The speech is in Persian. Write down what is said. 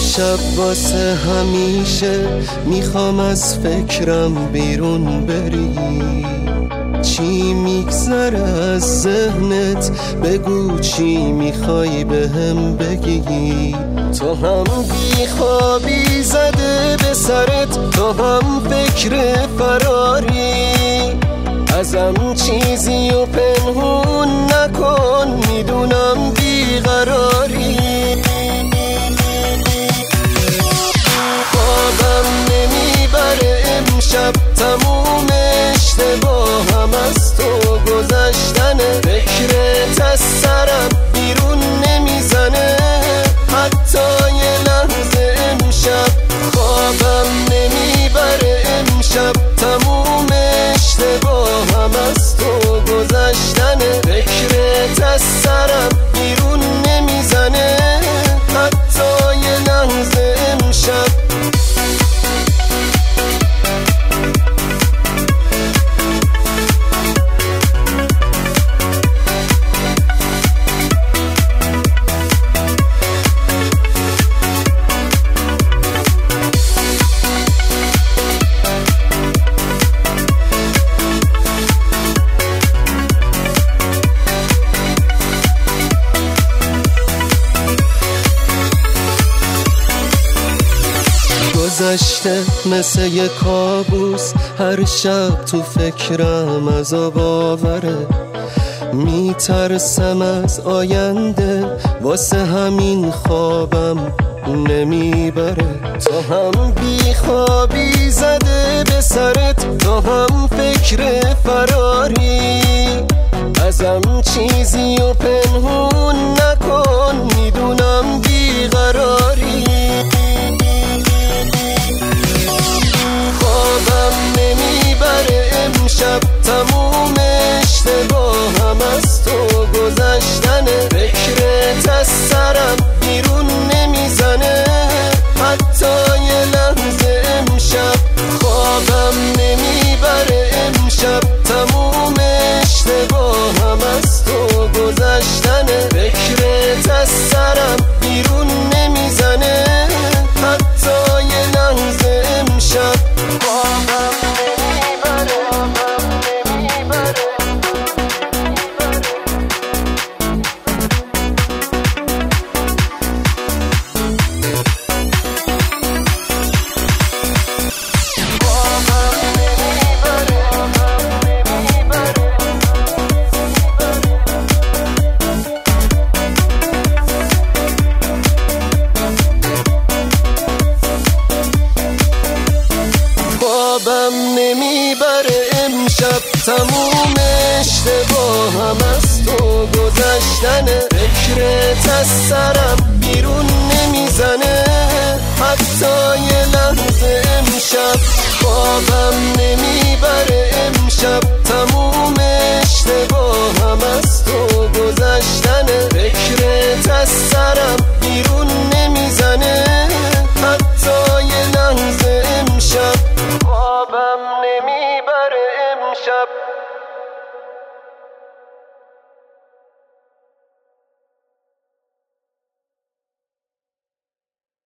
امشب واسه همیشه میخوام از فکرم بیرون بری. چی میگذره از ذهنت؟ بگو چی میخوای بهم بگی. تو هم بیخوابی زده به سرت، تو هم فکر فراری. ازم چیزی و پنهون نکن، میدونم بیقراری. خوابم نمیبره امشب، تموم اشتباهم از تو گذشتنه. فکرت از سرم بیرون نمیزنه حتی یه لحظه امشب. خوابم نمیبره امشب، تموم اشتباهم از تو گذشتنه. فکرت از سرم بیرون نمیزنه حتی یه لحظه امشب. گذشته مثل یه کابوس، هر شب تو فکرم عذاب آوره. میترسم از آینده، واسه همین خوابم نمیبره. تو هم بیخوابی زده به سرت، تو هم فکر فراری. ازم چیزی و پنهون نکن، میدونم بیقراری. خوابم نمیبره امشب، تموم اشتباهم از تو گذشتنه. فکرت از سرم بیرون نمیزنه حتی یه لحظه امشب. خوابم نمیبره امشب، تموم اشتباهم از تو گذشتنه. فکرت از سرم بیرون نمیزنه حتی یه لحظه امشب. خوابم نمیبره امشب، تموم اشتباهم از تو گذشتنه. فکرت از سرم بیرون نمیزنه حتی یه لحظه امشب. خوابم نمیبره امشب، تموم اشتباهم از تو گذشتنه. فکرت از سرم بیرون نمیزنه